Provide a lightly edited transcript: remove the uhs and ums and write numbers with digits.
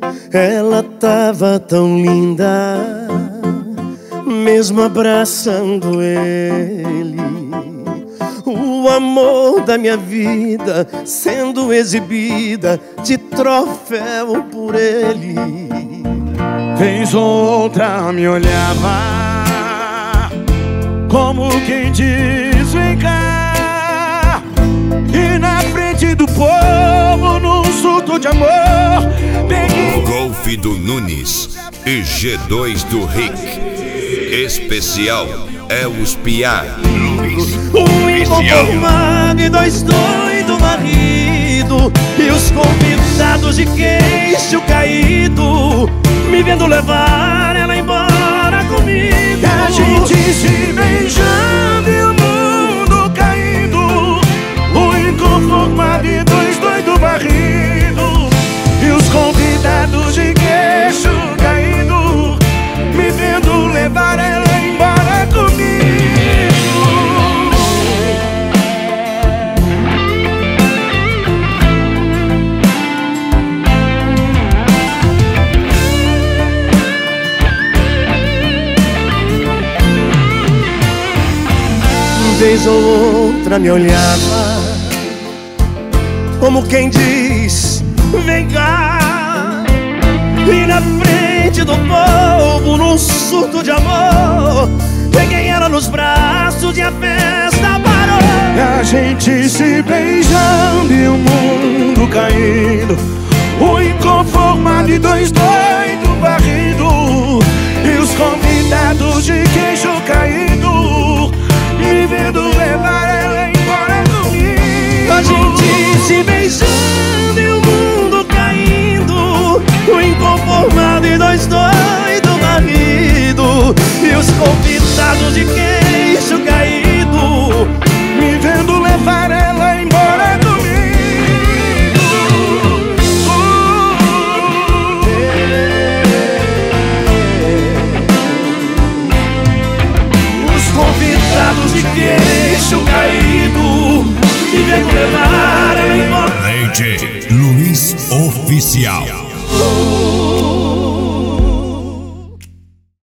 Ela tava tão linda, mesmo abraçando ele. O amor da minha vida sendo exibida de troféu por ele. Vez ou outra me olhava, como quem diz vem cá. E na frente do povo, num surto de amor, peguei... Golf do Nunes e G2 do Rick. Especial Elvis Piar. Um inconformado e dois doidos marido, e os convidados de queixo caído, me vendo levar ela embora comigo. A gente se beijando e o mundo caindo. Um inconformado e dois doidos marido, e os convidados de queixo caído, me vendo levar ela embora comigo. Vez ou outra me olhava, como quem diz, vem cá. E na frente do povo, num surto de amor, peguei ela nos braços e a festa parou. A gente se beijando e o mundo caindo. O inconformado e dois doidos varrido, e os convidados de queixo caído, me vendo levar ela embora comigo. A gente se beijando e o mundo caindo. O inconformado e dois doidos marido, e os convidados de queixo caído, me vendo levar ela embora comigo. Os convidados de queixo caído, me vendo levar ela embora. DJ Luiz Oficial.